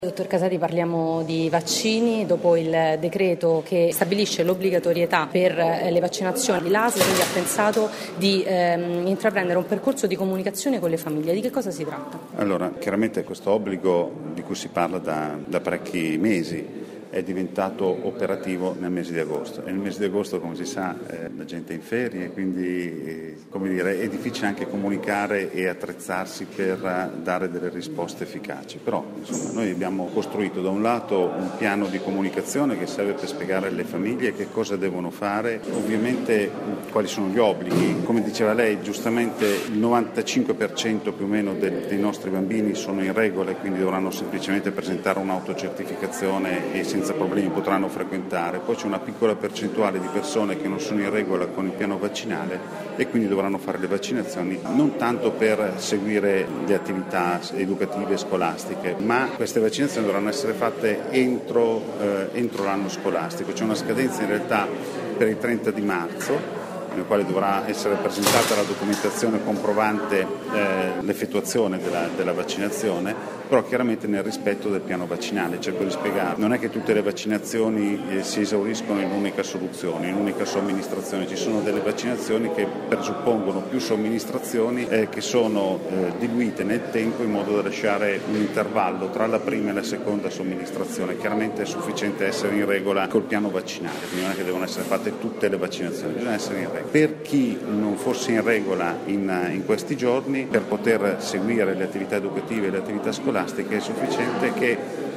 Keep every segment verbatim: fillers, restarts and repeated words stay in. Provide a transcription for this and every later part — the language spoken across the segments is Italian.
Dottor Casati, parliamo di vaccini. Dopo il decreto che stabilisce l'obbligatorietà per le vaccinazioni, l'A S L quindi ha pensato di ehm, intraprendere un percorso di comunicazione con le famiglie. Di che cosa si tratta? Allora, chiaramente questo obbligo di cui si parla da, da parecchi mesi è diventato operativo nel mese di agosto. E nel mese di agosto, come si sa, eh, la gente è in ferie, quindi eh, come dire, è difficile anche comunicare e attrezzarsi per dare delle risposte efficaci. Però insomma, noi abbiamo costruito da un lato un piano di comunicazione che serve per spiegare alle famiglie che cosa devono fare, ovviamente quali sono gli obblighi. Come diceva lei, giustamente il novantacinque per cento più o meno dei, dei nostri bambini sono in regola e quindi dovranno semplicemente presentare un'autocertificazione e senza problemi potranno frequentare. Poi c'è una piccola percentuale di persone che non sono in regola con il piano vaccinale e quindi dovranno fare le vaccinazioni non tanto per seguire le attività educative e scolastiche, ma queste vaccinazioni dovranno essere fatte entro, eh, entro l'anno scolastico. C'è una scadenza in realtà per il trenta di marzo, nel quale dovrà essere presentata la documentazione comprovante eh, l'effettuazione della, della vaccinazione, però chiaramente nel rispetto del piano vaccinale. Cerco di spiegare, non è che tutte le vaccinazioni eh, si esauriscono in un'unica soluzione, in un'unica somministrazione. Ci sono delle vaccinazioni che presuppongono più somministrazioni eh, che sono eh, diluite nel tempo in modo da lasciare un intervallo tra la prima e la seconda somministrazione. Chiaramente è sufficiente essere in regola col piano vaccinale, quindi non è che devono essere fatte tutte le vaccinazioni, bisogna essere in regola. Per chi non fosse in regola in, in questi giorni, per poter seguire le attività educative e le attività scolastiche, è sufficiente che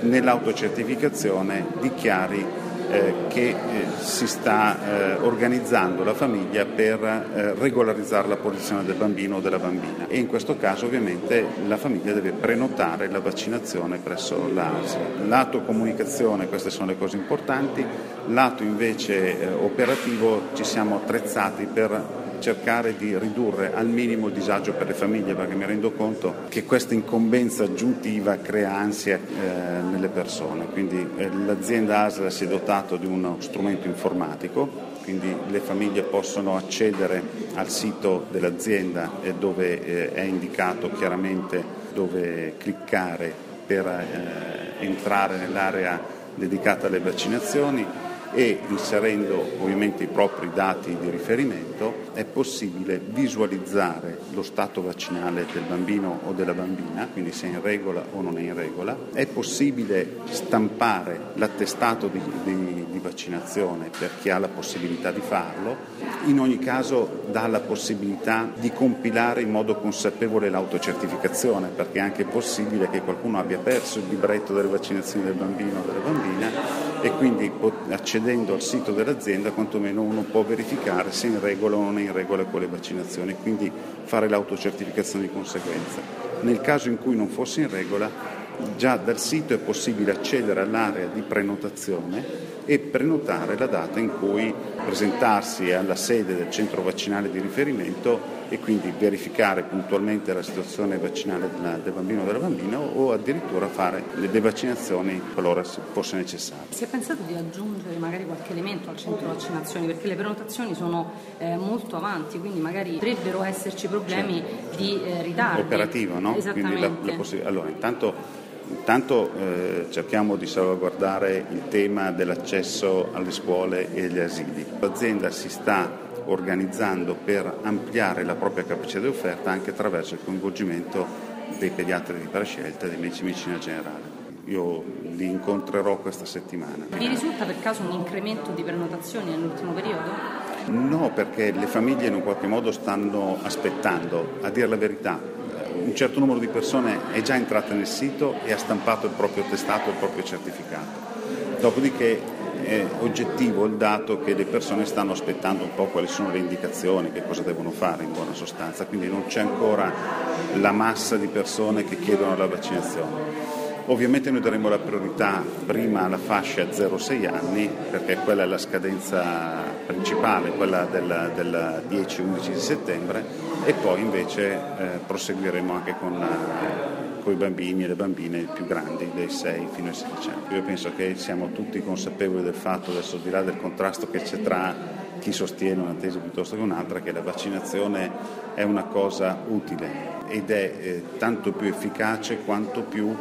nell'autocertificazione dichiari eh, che eh, si sta eh, organizzando la famiglia per eh, regolarizzare la posizione del bambino o della bambina, e in questo caso ovviamente la famiglia deve prenotare la vaccinazione presso l'A S L. Lato comunicazione, queste sono le cose importanti. Lato invece eh, operativo, ci siamo attrezzati per cercare di ridurre al minimo il disagio per le famiglie, perché mi rendo conto che questa incombenza aggiuntiva crea ansia eh, nelle persone. Quindi eh, l'azienda A S L si è dotato di uno strumento informatico, quindi le famiglie possono accedere al sito dell'azienda eh, dove eh, è indicato chiaramente dove cliccare per eh, entrare nell'area dedicata alle vaccinazioni, e inserendo ovviamente i propri dati di riferimento è possibile visualizzare lo stato vaccinale del bambino o della bambina, quindi se è in regola o non è in regola. È possibile stampare l'attestato di, di, di vaccinazione per chi ha la possibilità di farlo. In ogni caso dà la possibilità di compilare in modo consapevole l'autocertificazione, perché è anche possibile che qualcuno abbia perso il libretto delle vaccinazioni del bambino o della bambina, e quindi accedendo al sito dell'azienda quantomeno uno può verificare se è in regola o non è in regola con le vaccinazioni, quindi fare l'autocertificazione di conseguenza. Nel caso in cui non fosse in regola, già dal sito è possibile accedere all'area di prenotazione e prenotare la data in cui presentarsi alla sede del centro vaccinale di riferimento e quindi verificare puntualmente la situazione vaccinale della, del bambino o della bambina, o addirittura fare le vaccinazioni qualora fosse necessario. Si è pensato di aggiungere magari qualche elemento al centro vaccinazioni, perché le prenotazioni sono eh, molto avanti, quindi magari potrebbero esserci problemi certo. di eh, ritardi. Operativo, no? Esattamente. Quindi la, la possi- allora, intanto Intanto eh, cerchiamo di salvaguardare il tema dell'accesso alle scuole e agli asili. L'azienda si sta organizzando per ampliare la propria capacità di offerta anche attraverso il coinvolgimento dei pediatri di prescelta e dei medici di medicina generale. Io li incontrerò questa settimana. Vi risulta per caso un incremento di prenotazioni nell'ultimo periodo? No, perché le famiglie in un qualche modo stanno aspettando, a dire la verità. Un certo numero di persone è già entrata nel sito e ha stampato il proprio attestato, il proprio certificato. Dopodiché è oggettivo il dato che le persone stanno aspettando un po' quali sono le indicazioni, che cosa devono fare in buona sostanza, quindi non c'è ancora la massa di persone che chiedono la vaccinazione. Ovviamente noi daremo la priorità prima alla fascia zero sei anni, perché quella è la scadenza principale, quella del, del dieci undici di settembre, e poi invece eh, proseguiremo anche con, eh, con i bambini e le bambine più grandi, dai sei fino ai sedici anni. Io penso che siamo tutti consapevoli del fatto, adesso al di là del contrasto che c'è tra chi sostiene una tesi piuttosto che un'altra, che la vaccinazione è una cosa utile ed è eh, tanto più efficace quanto più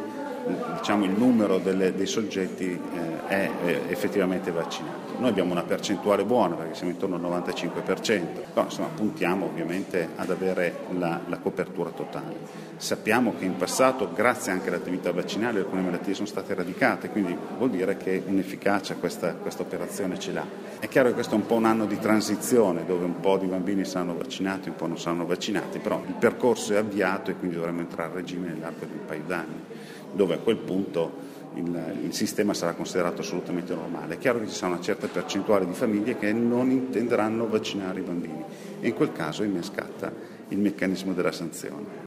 diciamo, il numero delle, dei soggetti eh, è, è effettivamente vaccinato. Noi abbiamo una percentuale buona perché siamo intorno al novantacinque per cento, però insomma, puntiamo ovviamente ad avere la, la copertura totale. Sappiamo che in passato, grazie anche all'attività vaccinale, alcune malattie sono state eradicate, quindi vuol dire che un'efficacia questa, questa operazione ce l'ha. È chiaro che questo è un po' un anno di transizione dove un po' di bambini saranno vaccinati, un po' non saranno vaccinati, però il percorso è avviato e quindi dovremo entrare a regime nell'arco di un paio d'anni, dove a quel punto il, il sistema sarà considerato assolutamente normale. È chiaro che ci sarà una certa percentuale di famiglie che non intenderanno vaccinare i bambini e in quel caso innescata il meccanismo della sanzione.